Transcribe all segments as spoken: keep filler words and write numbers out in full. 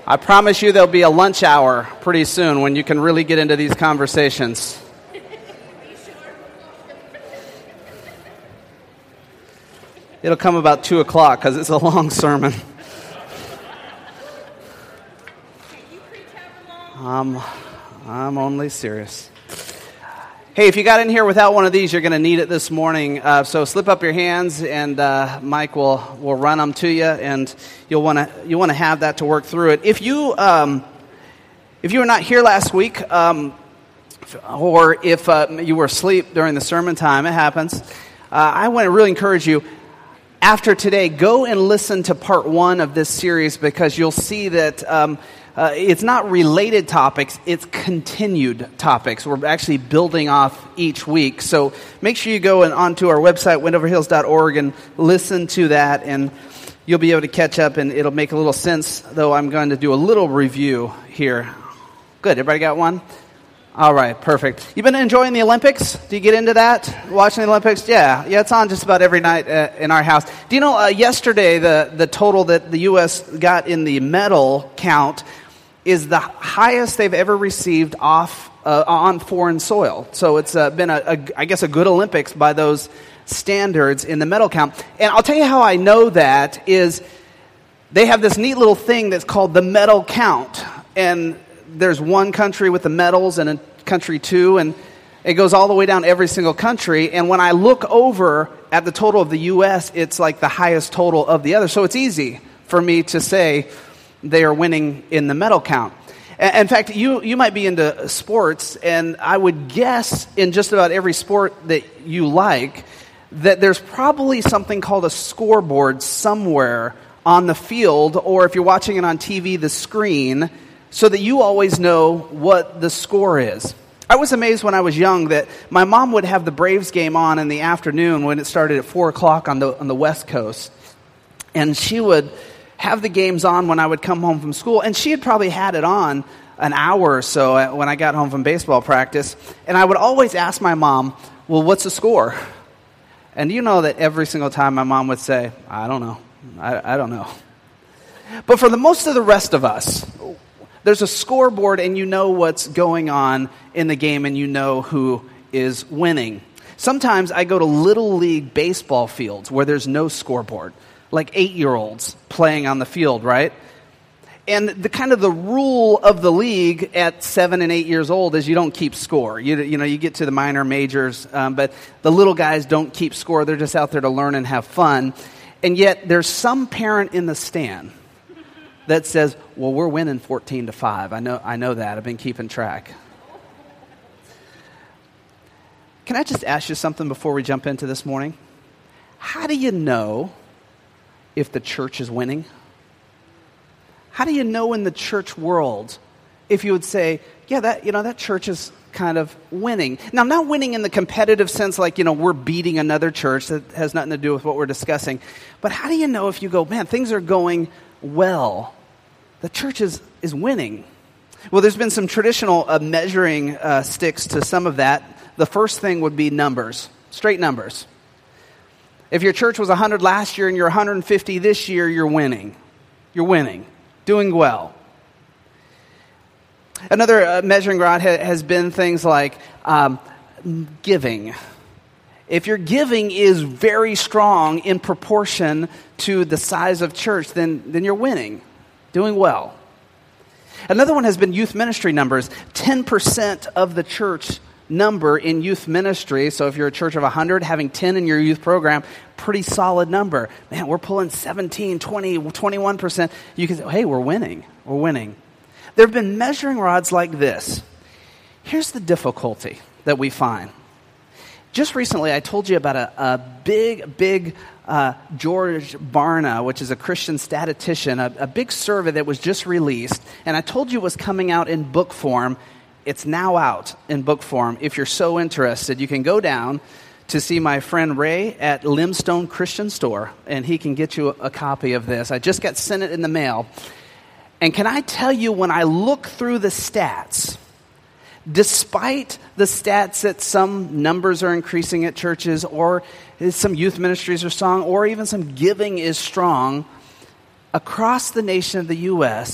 I promise you there'll be a lunch hour pretty soon when you can really get into these conversations. It'll come about two o'clock because it's a long sermon. I'm, I'm only serious. Hey, if you got in here without one of these, you're going to need it this morning. Uh, so slip up your hands, and uh, Mike will, will run them to you, and you'll want to you want to have that to work through it. If you um, if you were not here last week, um, or if uh, you were asleep during the sermon time, it happens. Uh, I want to really encourage you. After today, go and listen to part one of this series, because you'll see that um, uh, it's not related topics, it's continued topics. We're actually building off each week. So make sure you go and onto our website, wendover hills dot org, and listen to that, and you'll be able to catch up, and it'll make a little sense, though I'm going to do a little review here. Good, everybody got one? All right, perfect. You been enjoying the Olympics? Do you get into that? Watching the Olympics? Yeah, yeah. It's on just about every night uh, in our house. Do you know uh, yesterday the the total that the U S got in the medal count is the highest they've ever received off uh, on foreign soil. So it's uh, been a, a I guess a good Olympics by those standards in the medal count. And I'll tell you how I know that is they have this neat little thing that's called the medal count, and there's one country with the medals and a country two, and it goes all the way down every single country. And when I look over at the total of the U S, it's like the highest total of the other. So it's easy for me to say they are winning in the medal count. In fact, you, you might be into sports, and I would guess in just about every sport that you like that there's probably something called a scoreboard somewhere on the field, or if you're watching it on T V, the screen, so that you always know what the score is. I was amazed when I was young that my mom would have the Braves game on in the afternoon when it started at four o'clock on the on the West Coast. And she would have the games on when I would come home from school. And she had probably had it on an hour or so when I got home from baseball practice. And I would always ask my mom, well, what's the score? And you know that every single time my mom would say, I don't know. I, I don't know. But for the most of the rest of us, there's a scoreboard, and you know what's going on in the game, and you know who is winning. Sometimes I go to Little League baseball fields where there's no scoreboard, like eight-year-olds playing on the field, right? And the kind of the rule of the league at seven and eight years old is you don't keep score. You, you know, you get to the minor majors, um, but the little guys don't keep score. They're just out there to learn and have fun. And yet there's some parent in the stand that says, well, we're winning fourteen to five. I know I know that. I've been keeping track. Can I just ask you something before we jump into this morning? How do you know if the church is winning? How do you know in the church world if you would say, yeah, that you know that church is kind of winning? Now, not winning in the competitive sense like, you know, we're beating another church. That has nothing to do with what we're discussing. But how do you know if you go, man, things are going well, the church is, is winning? Well, there's been some traditional uh, measuring uh, sticks to some of that. The first thing would be numbers, straight numbers. If your church was one hundred last year and you're one hundred fifty this year, you're winning. You're winning, doing well. Another uh, measuring rod ha- has been things like um, giving. If your giving is very strong in proportion to the size of church, then, then you're winning, doing well. Another one has been youth ministry numbers. ten percent of the church number in youth ministry. So if you're a church of one hundred, having ten in your youth program, pretty solid number. Man, we're pulling seventeen, twenty, twenty-one percent. You can say, hey, we're winning. We're winning. There have been measuring rods like this. Here's the difficulty that we find. Just recently, I told you about a, a big, big uh, George Barna, which is a Christian statistician, a, a big survey that was just released, and I told you it was coming out in book form. It's now out in book form. If you're so interested, you can go down to see my friend Ray at Limestone Christian Store, and he can get you a, a copy of this. I just got sent it in the mail. And can I tell you, when I look through the stats, despite the stats that some numbers are increasing at churches, or some youth ministries are strong, or even some giving is strong, across the nation of the U S,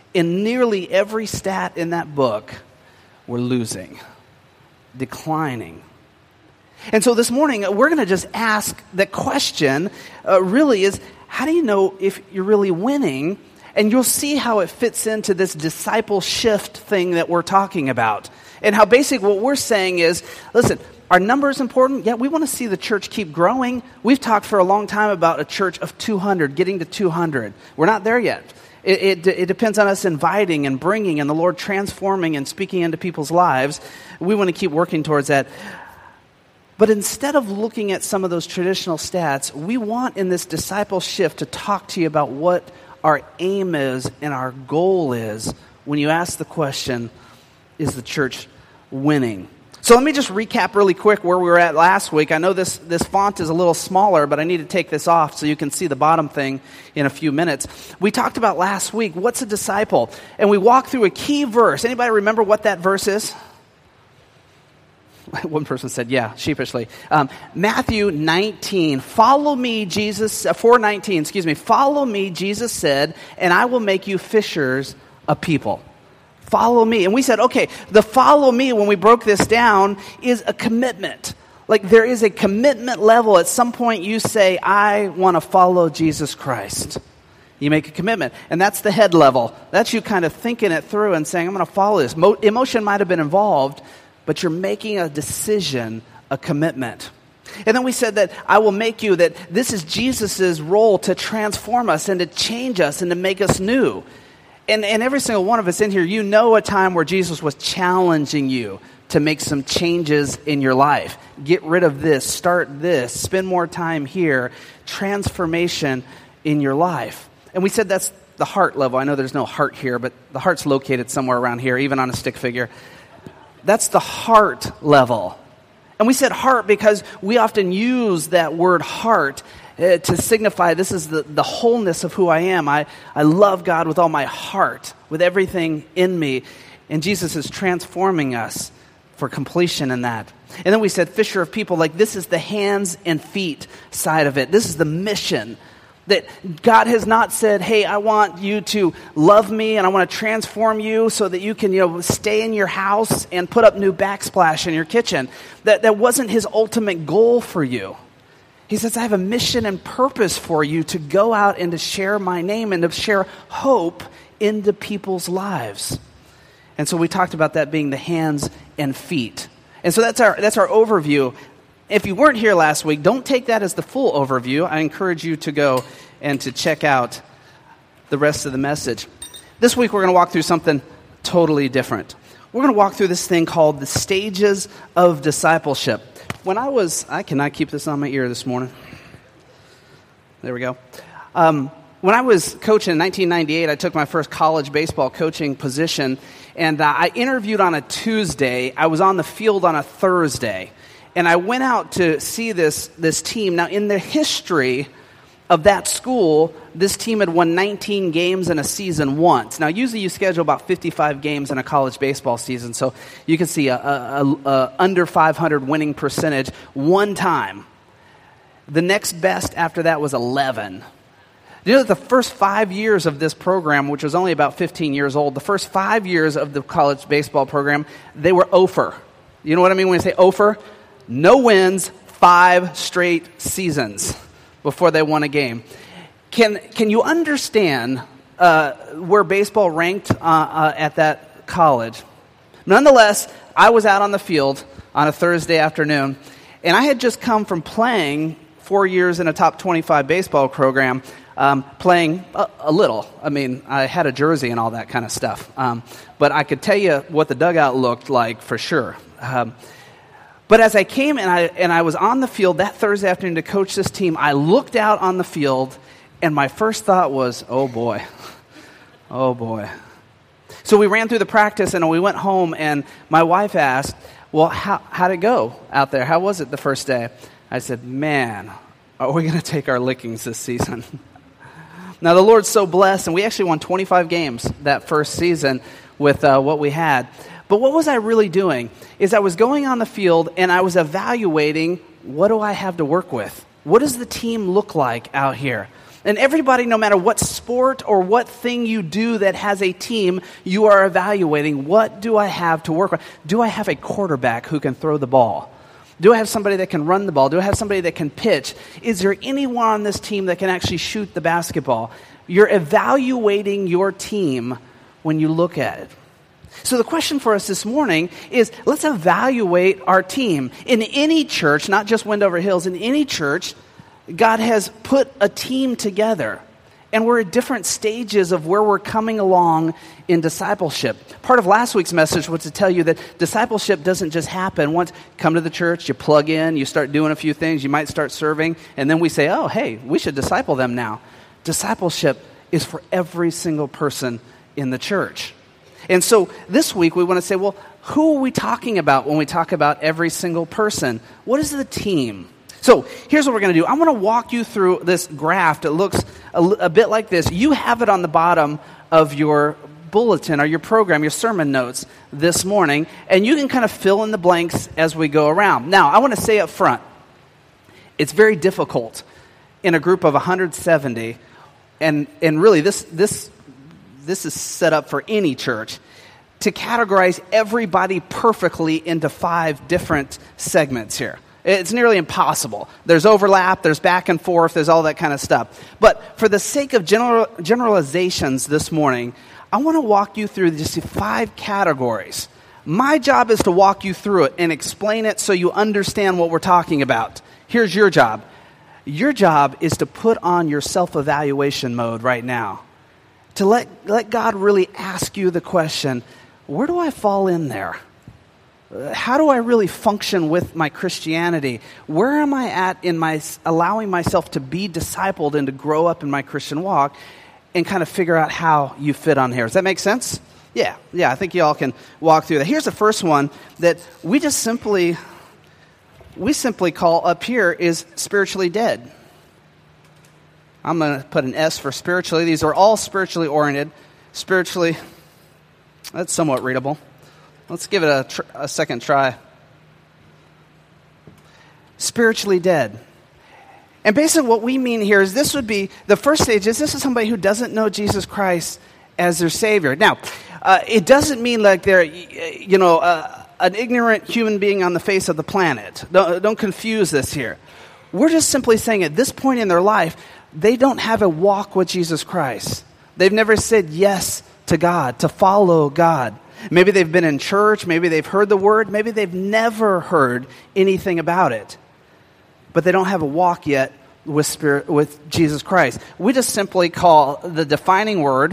in nearly every stat in that book, we're losing, declining. And so this morning, we're going to just ask the question, uh, really is, how do you know if you're really winning? And you'll see how it fits into this disciple shift thing that we're talking about. And how basically what we're saying is, listen, are numbers important? Yeah, we want to see the church keep growing. We've talked for a long time about a church of two hundred, getting to two hundred. We're not there yet. It, it, it depends on us inviting and bringing and the Lord transforming and speaking into people's lives. We want to keep working towards that. But instead of looking at some of those traditional stats, we want in this disciple shift to talk to you about what our aim is and our goal is when you ask the question, is the church winning? So let me just recap really quick where we were at last week. I know this, this font is a little smaller, but I need to take this off so you can see the bottom thing in a few minutes. We talked about last week, what's a disciple? And we walked through a key verse. Anybody remember what that verse is? One person said, yeah, sheepishly. Um, Matthew nineteen, follow me, Jesus, uh, four nineteen, excuse me, follow me, Jesus said, and I will make you fishers of people. Follow me. And we said, okay, the follow me, when we broke this down, is a commitment. Like there is a commitment level. At some point you say, I want to follow Jesus Christ. You make a commitment. And that's the head level. That's you kind of thinking it through and saying, I'm going to follow this. Mo- emotion might have been involved, but you're making a decision, a commitment. And then we said that I will make you, that this is Jesus' role to transform us and to change us and to make us new. And, and every single one of us in here, you know a time where Jesus was challenging you to make some changes in your life. Get rid of this, start this, spend more time here, transformation in your life. And we said that's the heart level. I know there's no heart here, but the heart's located somewhere around here, even on a stick figure. That's the heart level. And we said heart because we often use that word heart uh, to signify this is the, the wholeness of who I am. I, I love God with all my heart, with everything in me. And Jesus is transforming us for completion in that. And then we said fisher of people, like this is the hands and feet side of it. This is the mission. That God has not said, hey, I want you to love me and I want to transform you so that you can, you know, stay in your house and put up new backsplash in your kitchen. That, that wasn't his ultimate goal for you. He says, I have a mission and purpose for you to go out and to share my name and to share hope into people's lives. And so we talked about that being the hands and feet. And so that's our that's our overview. If you weren't here last week, don't take that as the full overview. I encourage you to go and to check out the rest of the message. This week we're going to walk through something totally different. We're going to walk through this thing called the stages of discipleship. When I was, I cannot keep this on my ear this morning. There we go. Um, when I was coaching in nineteen ninety-eight, I took my first college baseball coaching position, and uh, I interviewed on a Tuesday. I was on the field on a Thursday. And I went out to see this, this team. Now, in the history of that school, this team had won nineteen games in a season once. Now, usually you schedule about fifty-five games in a college baseball season, so you can see a, a, a, a under five hundred winning percentage one time. The next best after that was eleven. You know that the first five years of this program, which was only about fifteen years old, the first five years of the college baseball program, they were over. You know what I mean when I say over? No wins, five straight seasons before they won a game. Can can you understand uh, where baseball ranked uh, uh, at that college? Nonetheless, I was out on the field on a Thursday afternoon, and I had just come from playing four years in a top twenty-five baseball program, um, playing a, a little. I mean, I had a jersey and all that kind of stuff. Um, but I could tell you what the dugout looked like for sure. Um, But as I came and I and I was on the field that Thursday afternoon to coach this team, I looked out on the field, and my first thought was, oh boy, oh boy. So we ran through the practice, and we went home, and my wife asked, well, how, how'd it go out there? How was it the first day? I said, man, are we going to take our lickings this season? Now, the Lord's so blessed, and we actually won twenty-five games that first season with uh, what we had. But what was I really doing is I was going on the field and I was evaluating, what do I have to work with? What does the team look like out here? And everybody, no matter what sport or what thing you do that has a team, you are evaluating, what do I have to work with? Do I have a quarterback who can throw the ball? Do I have somebody that can run the ball? Do I have somebody that can pitch? Is there anyone on this team that can actually shoot the basketball? You're evaluating your team when you look at it. So the question for us this morning is, let's evaluate our team. In any church, not just Wendover Hills, in any church, God has put a team together. And we're at different stages of where we're coming along in discipleship. Part of last week's message was to tell you that discipleship doesn't just happen. Once you come to the church, you plug in, you start doing a few things, you might start serving, and then we say, oh, hey, we should disciple them now. Discipleship is for every single person in the church. And so this week we want to say, well, who are we talking about when we talk about every single person? What is the team? So here's what we're going to do. I'm going to walk you through this graph that looks a, a bit like this. You have it on the bottom of your bulletin or your program, your sermon notes this morning, and you can kind of fill in the blanks as we go around. Now, I want to say up front, it's very difficult in a group of one hundred seventy, and and really this this this is set up for any church, to categorize everybody perfectly into five different segments here. It's nearly impossible. There's overlap, there's back and forth, there's all that kind of stuff. But for the sake of general, generalizations this morning, I want to walk you through just five categories. My job is to walk you through it and explain it so you understand what we're talking about. Here's your job. Your job is to put on your self-evaluation mode right now. To let, let God really ask you the question, where do I fall in there? How do I really function with my Christianity? Where am I at in my allowing myself to be discipled and to grow up in my Christian walk, and kind of figure out how you fit on here? Does that make sense? Yeah, yeah, I think you all can walk through that. Here's the first one that we just simply, we simply call up here is spiritually dead. I'm going to put an S for spiritually. These are all spiritually oriented. Spiritually, that's somewhat readable. Let's give it a, tr- a second try. Spiritually dead. And basically what we mean here is this would be, the first stage is this is somebody who doesn't know Jesus Christ as their Savior. Now, uh, it doesn't mean like they're, you know, uh, an ignorant human being on the face of the planet. Don't, don't confuse this here. We're just simply saying at this point in their life, they don't have a walk with Jesus Christ. They've never said yes to God, to follow God. Maybe they've been in church, maybe they've heard the word, maybe they've never heard anything about it. But they don't have a walk yet with spirit, with Jesus Christ. We just simply call the defining word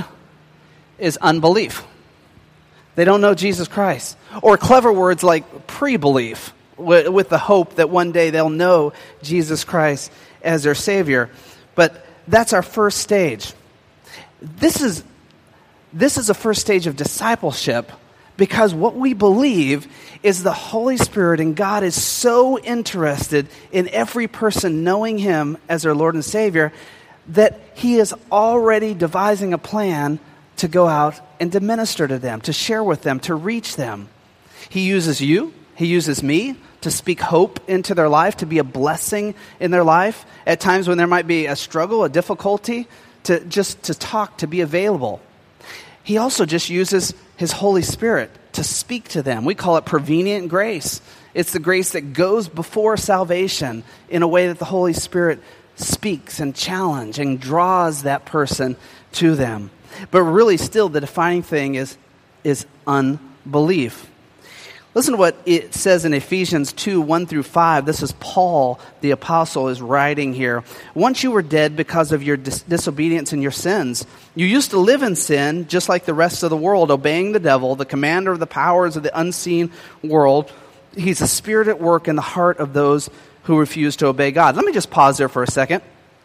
is unbelief. They don't know Jesus Christ. Or clever words like pre-belief, with, with the hope that one day they'll know Jesus Christ as their Savior. But that's our first stage. This is This is the first stage of discipleship, because what we believe is the Holy Spirit and God is so interested in every person knowing Him as their Lord and Savior that He is already devising a plan to go out and to minister to them, to share with them, to reach them. He uses you, He uses me to speak hope into their life, to be a blessing in their life. At times when there might be a struggle, a difficulty, to just to talk, to be available. He also just uses His Holy Spirit to speak to them. We call it prevenient grace. It's the grace that goes before salvation in a way that the Holy Spirit speaks and challenges and draws that person to them. But really still the defining thing is, is unbelief. Listen to what it says in Ephesians two, one through five. This is Paul, the apostle, is writing here. Once you were dead because of your dis- disobedience and your sins, you used to live in sin just like the rest of the world, obeying the devil, the commander of the powers of the unseen world. He's a spirit at work in the heart of those who refuse to obey God. Let me just pause there for a second.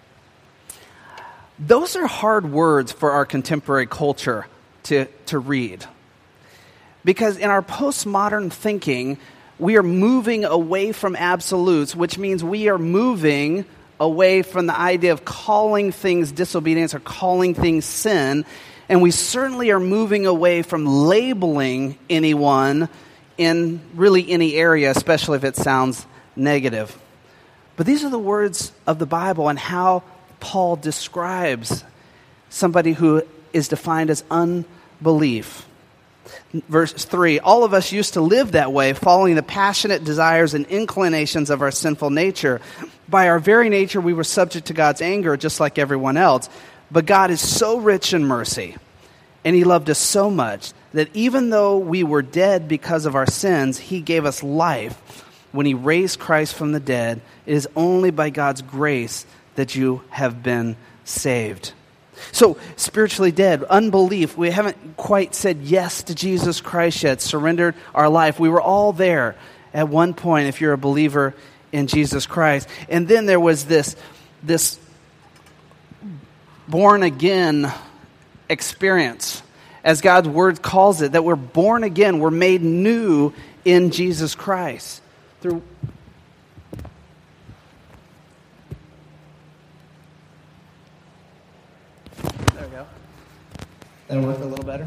Those are hard words for our contemporary culture to, to read. Because in our postmodern thinking, we are moving away from absolutes, which means we are moving away from the idea of calling things disobedience or calling things sin. And we certainly are moving away from labeling anyone in really any area, especially if it sounds negative. But these are the words of the Bible and how Paul describes somebody who is defined as unbelief. Verse three, all of us used to live that way, following the passionate desires and inclinations of our sinful nature. By our very nature, we were subject to God's anger, just like everyone else. But God is so rich in mercy, and he loved us so much, that even though we were dead because of our sins, he gave us life when he raised Christ from the dead. It is only by God's grace that you have been saved. So, spiritually dead, unbelief, we haven't quite said yes to Jesus Christ yet, surrendered our life. We were all there at one point if you're a believer in Jesus Christ. And then there was this, this born-again experience, as God's word calls it, that we're born again, we're made new in Jesus Christ. Through There we go. That'll work a little better.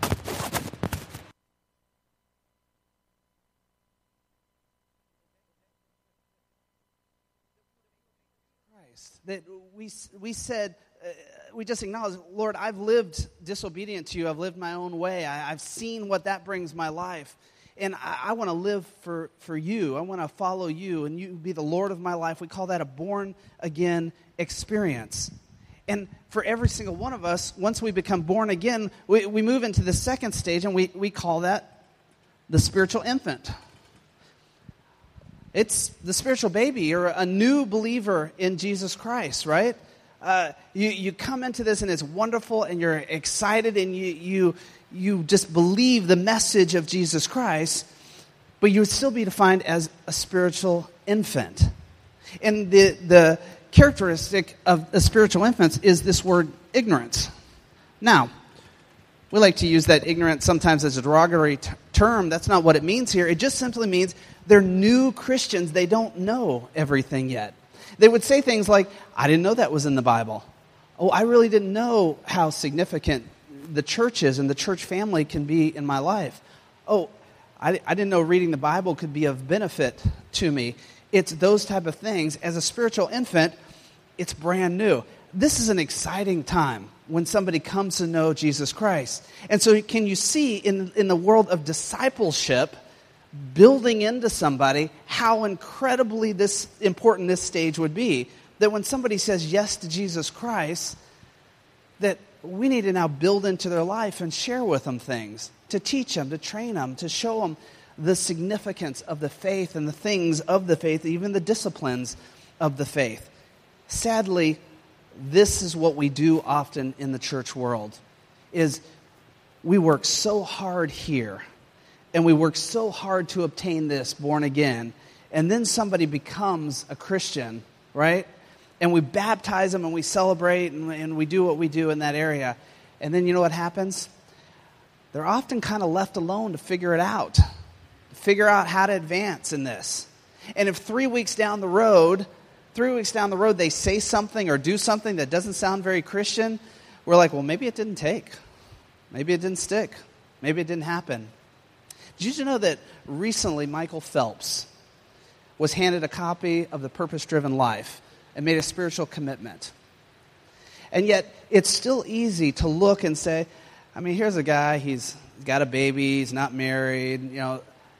Christ, that we we said, uh, we just acknowledged, Lord, I've lived disobedient to you. I've lived my own way. I, I've seen what that brings my life. And I, I want to live for, for you. I want to follow you, and you be the Lord of my life. We call that a born-again experience. And for every single one of us, once we become born again, we, we move into the second stage, and we, we call that the spiritual infant. It's the spiritual baby. You're a new believer in Jesus Christ, right? Uh, you, you come into this, and it's wonderful, and you're excited, and you you you just believe the message of Jesus Christ, but you would still be defined as a spiritual infant. And the the characteristic of a spiritual infant is this word ignorance. Now, we like to use that ignorance sometimes as a derogatory t- term. That's not what it means here. It just simply means they're new Christians. They don't know everything yet. They would say things like, I didn't know that was in the Bible. Oh, I really didn't know how significant the church is and the church family can be in my life. Oh, I, I didn't know reading the Bible could be of benefit to me. It's those type of things. As a spiritual infant, it's brand new. This is an exciting time when somebody comes to know Jesus Christ. And so can you see in, in the world of discipleship, building into somebody, how incredibly this important this stage would be? That when somebody says yes to Jesus Christ, that we need to now build into their life and share with them things, to teach them, to train them, to show them the significance of the faith and the things of the faith, even the disciplines of the faith. Sadly, this is what we do often in the church world, is we work so hard here, and we work so hard to obtain this born again, and then somebody becomes a Christian, right? And we baptize them, and we celebrate, and, and we do what we do in that area. And then you know what happens? They're often kind of left alone to figure it out, figure out how to advance in this. And if three weeks down the road, three weeks down the road, they say something or do something that doesn't sound very Christian, we're like, well, maybe it didn't take. Maybe it didn't stick. Maybe it didn't happen. Did you know that recently Michael Phelps was handed a copy of The Purpose-Driven Life and made a spiritual commitment? And yet, it's still easy to look and say, I mean, here's a guy, he's got a baby, he's not married, you know.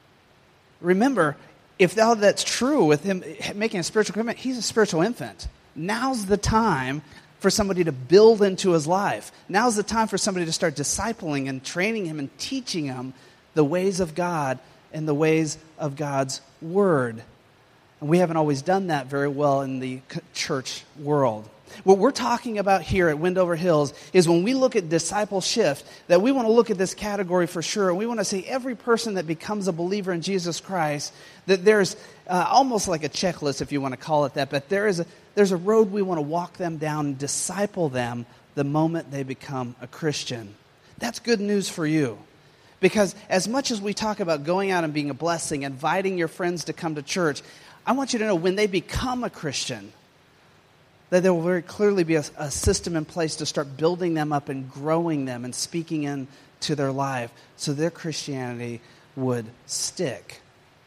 Remember, if all that's true with him making a spiritual commitment, he's a spiritual infant. Now's the time for somebody to build into his life. Now's the time for somebody to start discipling and training him and teaching him the ways of God and the ways of God's Word. And we haven't always done that very well in the church world. What we're talking about here at Windover Hills is when we look at discipleship, that we want to look at this category for sure. And we want to say every person that becomes a believer in Jesus Christ, that there's uh, almost like a checklist, if you want to call it that, but there is a, there's a road we want to walk them down and disciple them the moment they become a Christian. That's good news for you. Because as much as we talk about going out and being a blessing, inviting your friends to come to church, I want you to know when they become a Christian, that there will very clearly be a, a system in place to start building them up and growing them and speaking into their life so their Christianity would stick.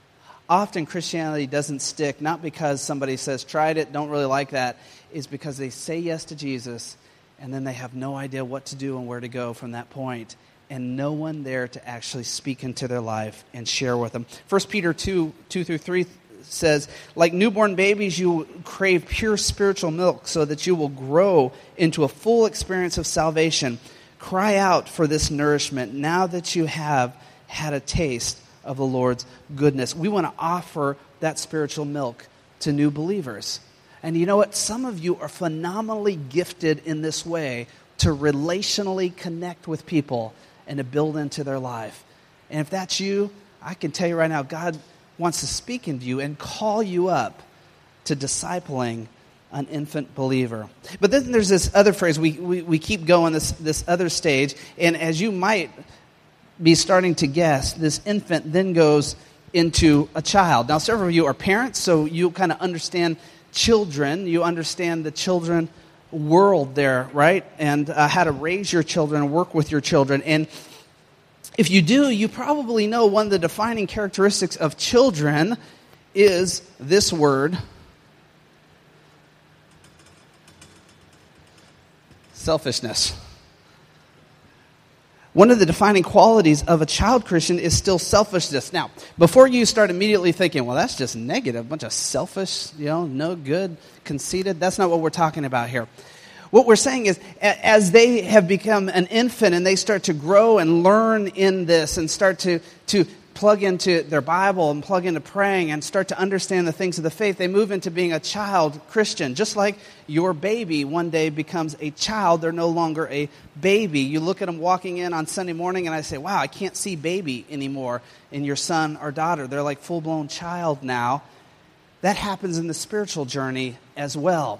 often Christianity doesn't stick, not because somebody says, tried it, don't really like that, is because they say yes to Jesus, and then they have no idea what to do and where to go from that point, and no one there to actually speak into their life and share with them. First Peter two, two through three says, like newborn babies, you crave pure spiritual milk so that you will grow into a full experience of salvation. Cry out for this nourishment now that you have had a taste of the Lord's goodness. We want to offer that spiritual milk to new believers. And you know what? Some of you are phenomenally gifted in this way to relationally connect with people and to build into their life. And if that's you, I can tell you right now, God wants to speak into you and call you up to discipling an infant believer. But then there's this other phrase. We, we, we keep going this, this other stage. And as you might be starting to guess, this infant then goes into a child. Now, several of you are parents, so you kind of understand children. You understand the children world there, right? And uh, how to raise your children and work with your children. And if you do, you probably know one of the defining characteristics of children is this word, selfishness. One of the defining qualities of a child Christian is still selfishness. Now, before you start immediately thinking, well, that's just negative, a bunch of selfish, you know, no good, conceited, that's not what we're talking about here. What we're saying is, as they have become an infant and they start to grow and learn in this and start to, to plug into their Bible and plug into praying and start to understand the things of the faith, they move into being a child Christian. Just like your baby one day becomes a child, they're no longer a baby. You look at them walking in on Sunday morning and I say, wow, I can't see baby anymore in your son or daughter. They're like full-blown child now. That happens in the spiritual journey as well.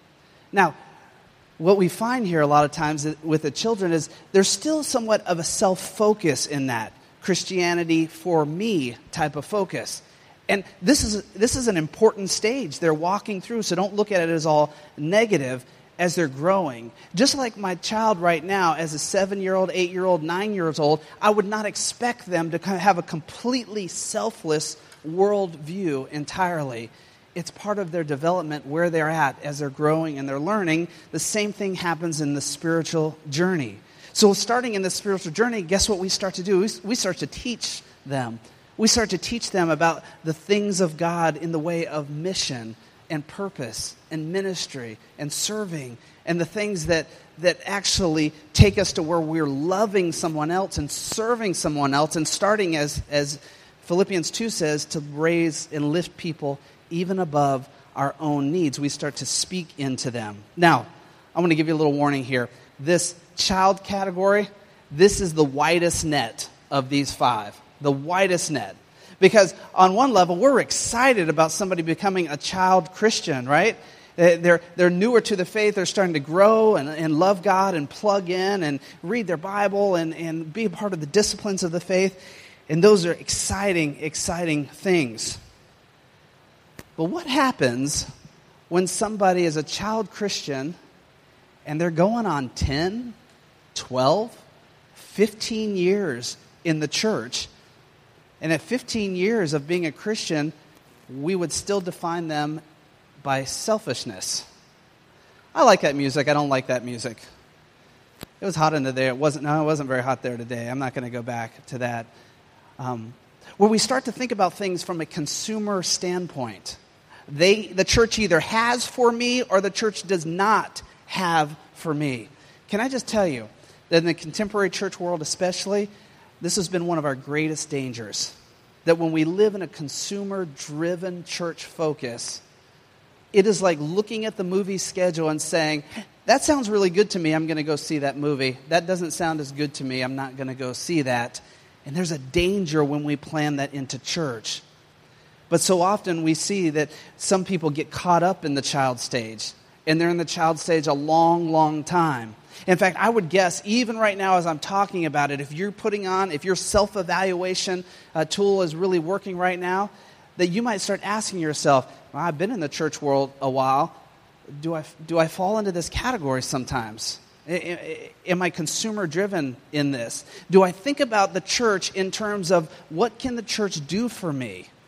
Now, what we find here a lot of times with the children is there's still somewhat of a self-focus in that. Christianity for me type of focus. And this is this is an important stage they're walking through, so don't look at it as all negative as they're growing. Just like my child right now, as a seven-year-old, eight-year-old, nine-years-old, I would not expect them to have a completely selfless worldview entirely. It's part of their development where they're at as they're growing and they're learning. The same thing happens in the spiritual journey. So starting in the spiritual journey, guess what we start to do? We start to teach them. We start to teach them about the things of God in the way of mission and purpose and ministry and serving and the things that, that actually take us to where we're loving someone else and serving someone else and starting, as, as Philippians two says, to raise and lift people even above our own needs. We start to speak into them. Now, I want to give you a little warning here. This child category, this is the widest net of these five. The widest net. Because on one level, we're excited about somebody becoming a child Christian, right? They're, they're newer to the faith. They're starting to grow and, and love God and plug in and read their Bible and, and be a part of the disciplines of the faith. And those are exciting, exciting things. But what happens when somebody is a child Christian and they're going on ten, twelve, fifteen years in the church, and at fifteen years of being a Christian, we would still define them by selfishness? I like that music. I don't like that music. It was hot in there. It wasn't. No, it wasn't very hot there today. I'm not going to go back to that. Um, where we start to think about things from a consumer standpoint. They, the church either has for me or the church does not have for me. Can I just tell you that in the contemporary church world especially, this has been one of our greatest dangers. That when we live in a consumer-driven church focus, it is like looking at the movie schedule and saying, that sounds really good to me, I'm going to go see that movie. That doesn't sound as good to me, I'm not going to go see that. And there's a danger when we plan that into church. But so often we see that some people get caught up in the child stage, and they're in the child stage a long, long time. In fact, I would guess, even right now as I'm talking about it, if you're putting on, if your self-evaluation uh, tool is really working right now, that you might start asking yourself, well, I've been in the church world a while. Do I, do I fall into this category sometimes? Am I consumer-driven in this? Do I think about the church in terms of what can the church do for me?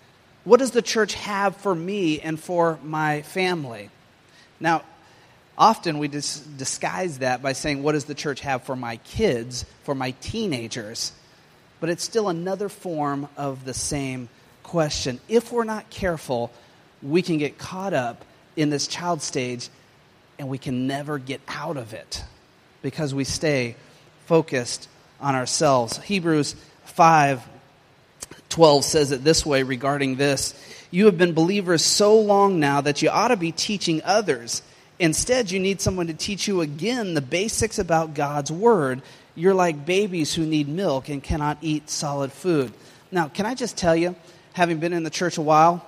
What does the church have for me and for my family? Now, often we dis- disguise that by saying, what does the church have for my kids, for my teenagers? But it's still another form of the same question. If we're not careful, we can get caught up in this child stage and we can never get out of it because we stay focused on ourselves. Hebrews five twelve says it this way regarding this. You have been believers so long now that you ought to be teaching others. Instead, you need someone to teach you again the basics about God's Word. You're like babies who need milk and cannot eat solid food. Now, can I just tell you, having been in the church a while,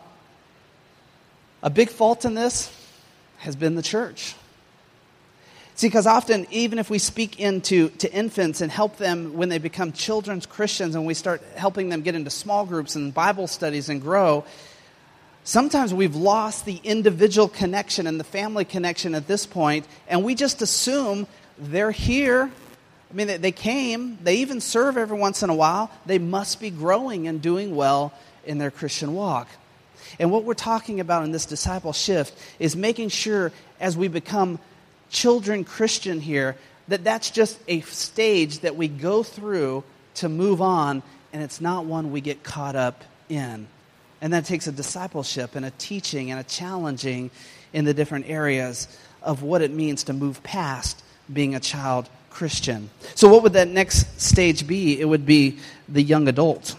a big fault in this has been the church. See, because often, even if we speak into to infants and help them when they become children's Christians and we start helping them get into small groups and Bible studies and grow, sometimes we've lost the individual connection and the family connection at this point, and we just assume they're here. I mean, they, they came, they even serve every once in a while. They must be growing and doing well in their Christian walk. And what we're talking about in this disciple shift is making sure as we become children Christian here, that that's just a stage that we go through to move on, and it's not one we get caught up in. And that takes a discipleship and a teaching and a challenging in the different areas of what it means to move past being a child Christian. So what would that next stage be? It would be the young adult.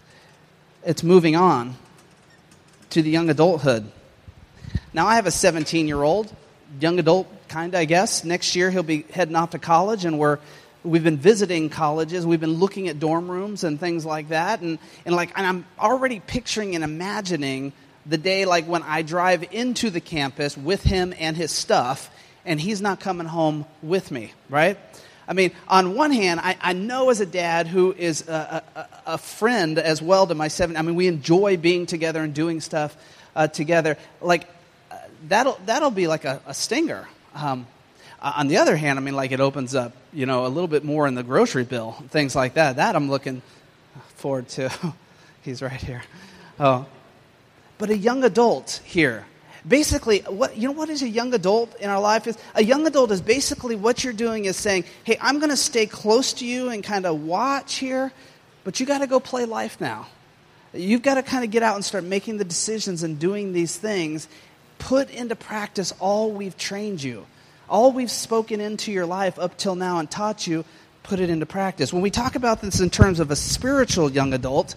It's moving on to the young adulthood. Now, I have a seventeen-year-old, young adult, kind of, I guess. Next year, he'll be heading off to college, and we're we've been visiting colleges. We've been looking at dorm rooms and things like that, and and like, and I'm already picturing and imagining the day, like when I drive into the campus with him and his stuff, and he's not coming home with me, right? I mean, on one hand, I, I know as a dad who is a, a, a friend as well to my seven. I mean, we enjoy being together and doing stuff uh, together. Like uh, that'll that'll be like a, a stinger. Um, on the other hand, I mean, like it opens up, you know, a little bit more in the grocery bill, things like that. That I'm looking forward to. He's right here. Oh, but a young adult here. Basically, what you know, what is a young adult in our life is? A young adult is basically what you're doing is saying, hey, I'm going to stay close to you and kind of watch here, but you got to go play life now. You've got to kind of get out and start making the decisions and doing these things. Put into practice all we've trained you. All we've spoken into your life up till now and taught you, put it into practice. When we talk about this in terms of a spiritual young adult,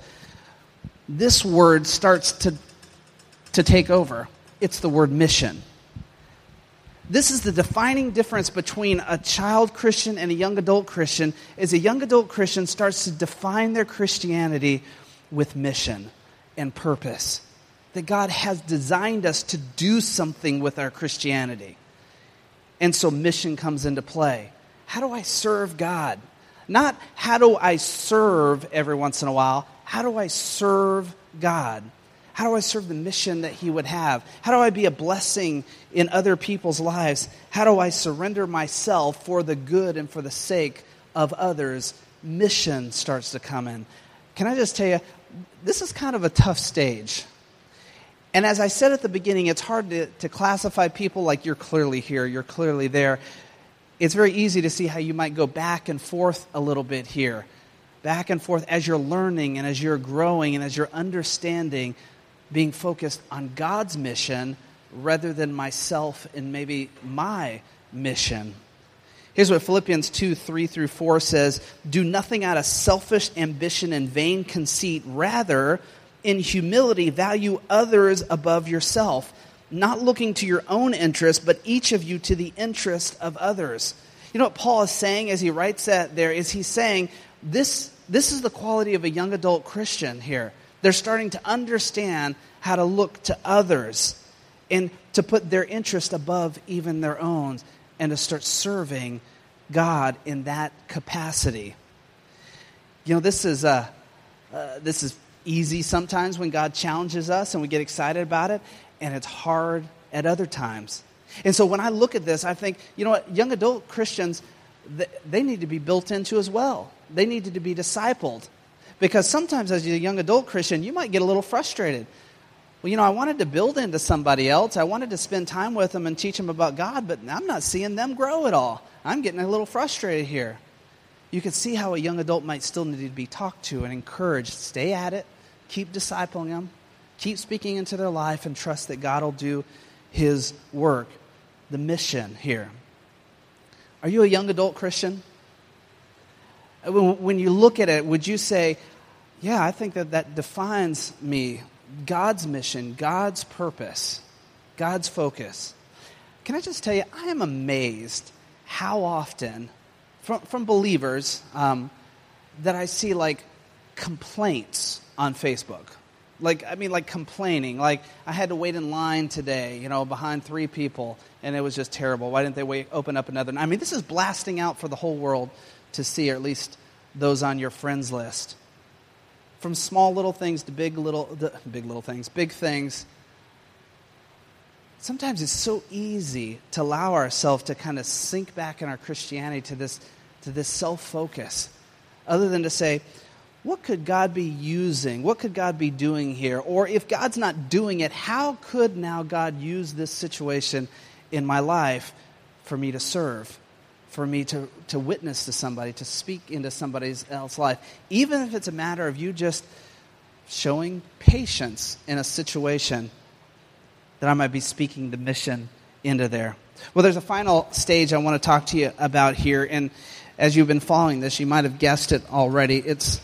this word starts to, to take over. It's the word mission. This is the defining difference between a child Christian and a young adult Christian, is a young adult Christian starts to define their Christianity with mission and purpose. That God has designed us to do something with our Christianity. And so mission comes into play. How do I serve God? Not how do I serve every once in a while. How do I serve God? How do I serve the mission that He would have? How do I be a blessing in other people's lives? How do I surrender myself for the good and for the sake of others? Mission starts to come in. Can I just tell you, this is kind of a tough stage. And as I said at the beginning, it's hard to, to classify people like you're clearly here, you're clearly there. It's very easy to see how you might go back and forth a little bit here. Back and forth as you're learning and as you're growing and as you're understanding, being focused on God's mission rather than myself and maybe my mission. Here's what Philippians two, three through four says, do nothing out of selfish ambition and vain conceit. Rather, in humility, value others above yourself, not looking to your own interest, but each of you to the interest of others. You know what Paul is saying as he writes that there is he's saying this, this is the quality of a young adult Christian here. They're starting to understand how to look to others and to put their interest above even their own and to start serving God in that capacity. You know, this is uh, uh, this is easy sometimes when God challenges us and we get excited about it, and it's hard at other times. And so when I look at this, I think, you know what, young adult Christians, they need to be built into as well. They needed to be discipled. Because sometimes as a young adult Christian, you might get a little frustrated. well, you know, I wanted to build into somebody else. I wanted to spend time with them and teach them about God, but I'm not seeing them grow at all. I'm getting a little frustrated here. You can see how a young adult might still need to be talked to and encouraged. Stay at it. Keep discipling them. Keep speaking into their life and trust that God will do his work. The mission here. Are you a young adult Christian? When you look at it, would you say, yeah, I think that that defines me. God's mission, God's purpose, God's focus. Can I just tell you, I am amazed how often from, from believers um, that I see like complaints on Facebook. Like, I mean, like complaining. Like, I had to wait in line today, you know, behind three people, and it was just terrible. Why didn't they wait, open up another? I mean, this is blasting out for the whole world to see, or at least those on your friends list. From small little things to big little, the, big little things, big things. Sometimes it's so easy to allow ourselves to kind of sink back in our Christianity to this, to this self-focus, other than to say, what could God be using? What could God be doing here? Or if God's not doing it, how could now God use this situation in my life for me to serve, for me to, to witness to somebody, to speak into somebody else's life? Even if it's a matter of you just showing patience in a situation, that I might be speaking the mission into there. Well, there's a final stage I want to talk to you about here. And as you've been following this, you might have guessed it already. It's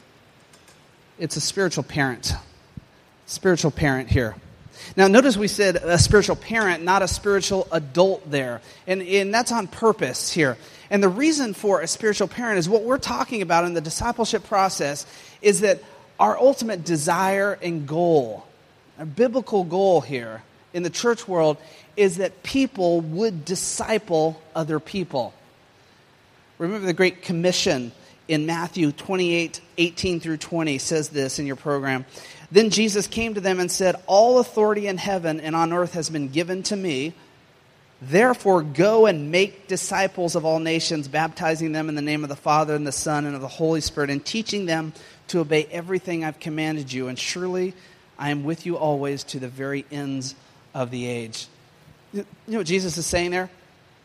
It's a spiritual parent. Spiritual parent here. Now, notice we said a spiritual parent, not a spiritual adult there. And, and that's on purpose here. And the reason for a spiritual parent is what we're talking about in the discipleship process is that our ultimate desire and goal, our biblical goal here in the church world, is that people would disciple other people. Remember the Great Commission in Matthew twenty-eight, eighteen through twenty says this in your program. Then Jesus came to them and said, all authority in heaven and on earth has been given to me. Therefore go and make disciples of all nations, baptizing them in the name of the Father and the Son and of the Holy Spirit, and teaching them to obey everything I've commanded you. And surely I am with you always to the very ends of the age. You know what Jesus is saying there?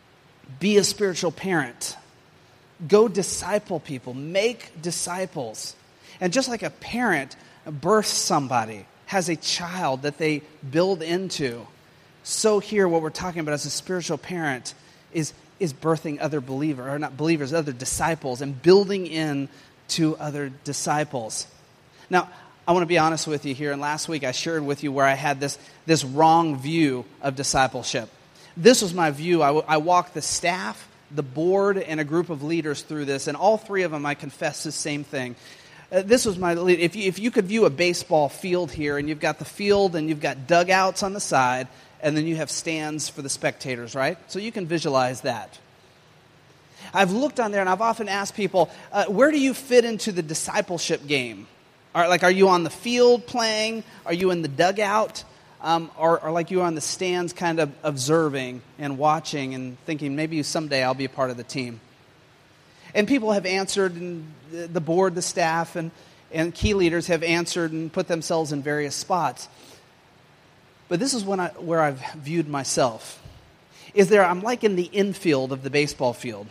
Be a spiritual parent. Go disciple people. Make disciples. And just like a parent births somebody, has a child that they build into, so here what we're talking about as a spiritual parent is, is birthing other believers, or not believers, other disciples, and building in to other disciples. Now, I want to be honest with you here, and last week I shared with you where I had this, this wrong view of discipleship. This was my view. I, w- I walked the staff, the board, and a group of leaders through this, and all three of them I confess the same thing. Uh, this was my lead. If you, if you could view a baseball field here, and you've got the field, and you've got dugouts on the side, and then you have stands for the spectators, right? So you can visualize that. I've looked on there, and I've often asked people, uh, where do you fit into the discipleship game? Are, like, are you on the field playing? Are you in the dugout? Um, or, or like you on the stands kind of observing and watching and thinking maybe someday I'll be a part of the team? And people have answered, and the board, the staff, and, and key leaders have answered and put themselves in various spots. But this is when I, where I've viewed myself. Is there, I'm like in the infield of the baseball field.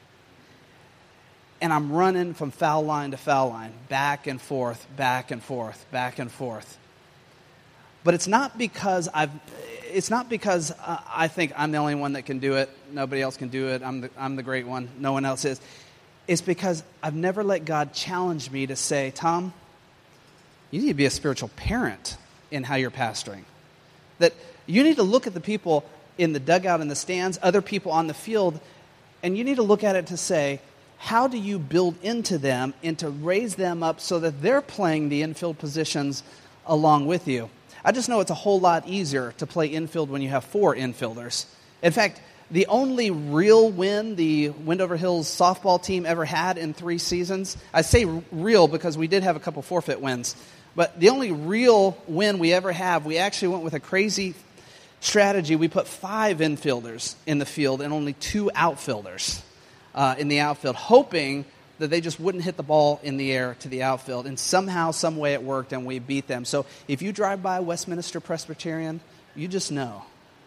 And I'm running from foul line to foul line, back and forth, back and forth, back and forth. But it's not because I've, it's not because uh, I think I'm the only one that can do it. Nobody else can do it. I'm the, I'm the great one. No one else is. It's because I've never let God challenge me to say, Tom, you need to be a spiritual parent in how you're pastoring. That you need to look at the people in the dugout and the stands, other people on the field, and you need to look at it to say, how do you build into them and to raise them up so that they're playing the infield positions along with you? I just know it's a whole lot easier to play infield when you have four infielders. In fact, the only real win the Windover Hills softball team ever had in three seasons, I say real because we did have a couple forfeit wins, but the only real win we ever have, we actually went with a crazy strategy. We put five infielders in the field and only two outfielders uh, in the outfield, hoping that they just wouldn't hit the ball in the air to the outfield. And somehow, some way it worked, and we beat them. So if you drive by Westminster Presbyterian, you just know.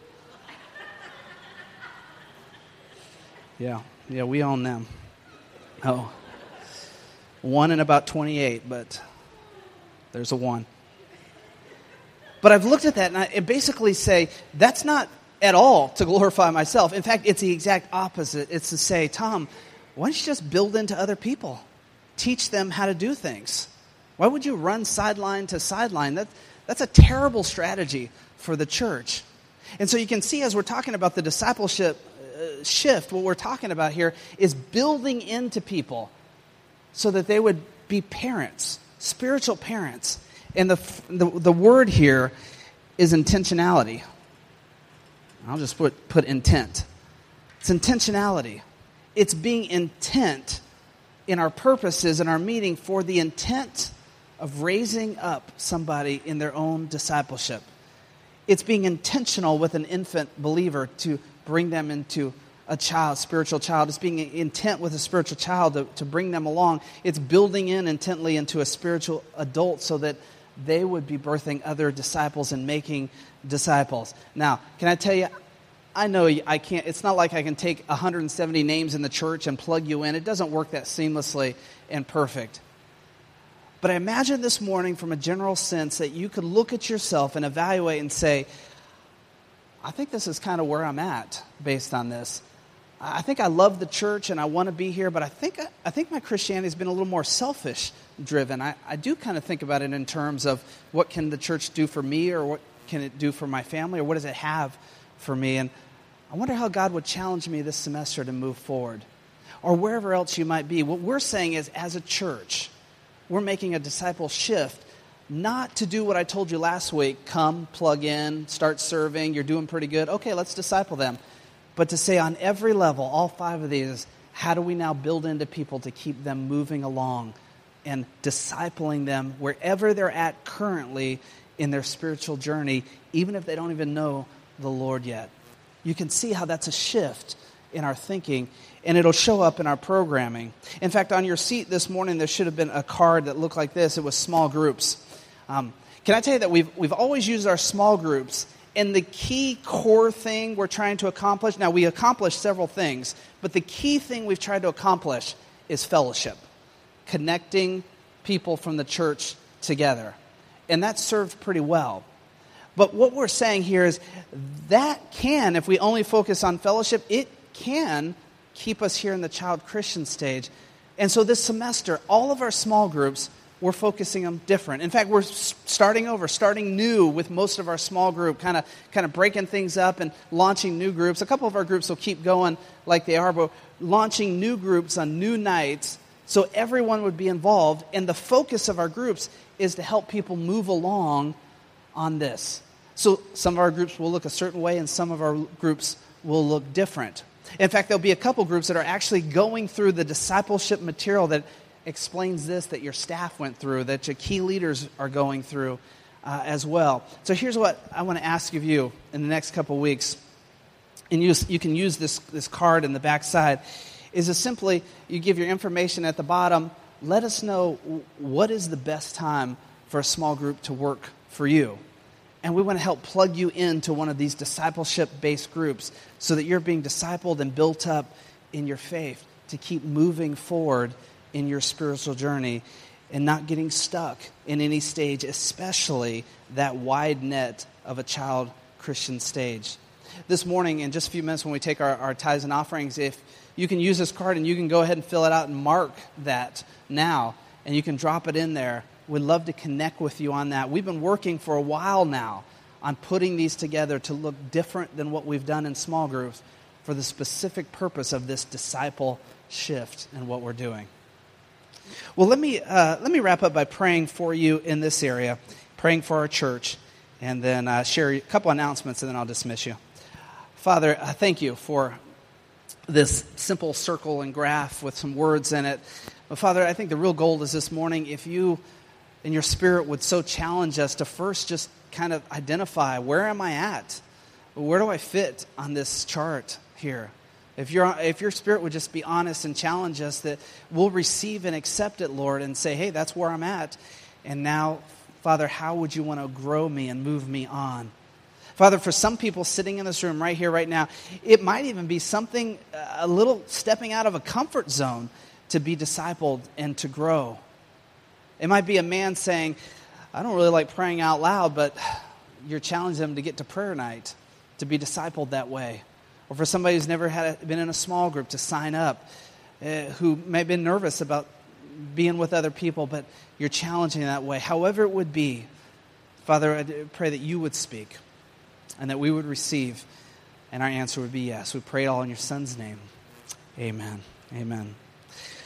Yeah, yeah, we own them. Oh, one in about twenty-eight, but there's a one. But I've looked at that, and I basically say, that's not at all to glorify myself. In fact, it's the exact opposite. It's to say, Tom, why don't you just build into other people? Teach them how to do things. Why would you run sideline to sideline? That, that's a terrible strategy for the church. And so you can see as we're talking about the discipleship uh, shift, what we're talking about here is building into people so that they would be parents, spiritual parents. And the, the the word here is intentionality. I'll just put, put intent. It's intentionality. It's being intent in our purposes, in our meeting, for the intent of raising up somebody in their own discipleship. It's being intentional with an infant believer to bring them into a child, spiritual child. It's being intent with a spiritual child to, to bring them along. It's building in intently into a spiritual adult so that they would be birthing other disciples and making disciples. Now, can I tell you, I know I can't, it's not like I can take one hundred seventy names in the church and plug you in. It doesn't work that seamlessly and perfect. But I imagine this morning from a general sense that you could look at yourself and evaluate and say, I think this is kind of where I'm at based on this. I think I love the church and I want to be here, but I think I think my Christianity has been a little more selfish driven. I, I do kind of think about it in terms of what can the church do for me, or what can it do for my family, or what does it have for me? And I wonder how God would challenge me this semester to move forward, or wherever else you might be. What we're saying is, as a church, we're making a disciple shift, not to do what I told you last week, come, plug in, start serving, you're doing pretty good, okay, let's disciple them. But to say on every level, all five of these, how do we now build into people to keep them moving along and discipling them wherever they're at currently in their spiritual journey, even if they don't even know the Lord yet? You can see how that's a shift in our thinking, and it'll show up in our programming. In fact, on your seat this morning, there should have been a card that looked like this. It was small groups. Um, can I tell you that we've we've always used our small groups, and the key core thing we're trying to accomplish, now we accomplish several things, but the key thing we've tried to accomplish is fellowship, connecting people from the church together. And that served pretty well. But what we're saying here is that can, if we only focus on fellowship, it can keep us here in the child Christian stage. And so this semester, all of our small groups, we're focusing on different. In fact, we're starting over, starting new with most of our small group, kind of kind of breaking things up and launching new groups. A couple of our groups will keep going like they are, but launching new groups on new nights so everyone would be involved. And the focus of our groups is to help people move along on this. So some of our groups will look a certain way and some of our groups will look different. In fact, there'll be a couple groups that are actually going through the discipleship material that explains this, that your staff went through, that your key leaders are going through uh, as well. So here's what I want to ask of you in the next couple weeks. And you, you can use this, this card in the back side. Is it simply, you give your information at the bottom, let us know what is the best time for a small group to work for you. And we want to help plug you into one of these discipleship-based groups so that you're being discipled and built up in your faith to keep moving forward in your spiritual journey and not getting stuck in any stage, especially that wide net of a child Christian stage. This morning, in just a few minutes when we take our, our tithes and offerings, if you can use this card and you can go ahead and fill it out and mark that now, and you can drop it in there. We'd love to connect with you on that. We've been working for a while now on putting these together to look different than what we've done in small groups for the specific purpose of this disciple shift in what we're doing. Well, let me uh, let me wrap up by praying for you in this area, praying for our church, and then uh, share a couple announcements, and then I'll dismiss you. Father, I thank you for this simple circle and graph with some words in it. But Father, I think the real goal is this morning, if you in your spirit would so challenge us to first just kind of identify, where am I at? Where do I fit on this chart here? If, you're, if your Spirit would just be honest and challenge us, that we'll receive and accept it, Lord, and say, hey, that's where I'm at. And now, Father, how would you want to grow me and move me on? Father, for some people sitting in this room right here, right now, it might even be something, a little stepping out of a comfort zone to be discipled and to grow. It might be a man saying, I don't really like praying out loud, but you're challenging them to get to prayer night, to be discipled that way. Or for somebody who's never had a, been in a small group to sign up, uh, who may have been nervous about being with other people, but you're challenging that way. However it would be, Father, I pray that you would speak and that we would receive, and our answer would be yes. We pray it all in your Son's name. Amen. Amen.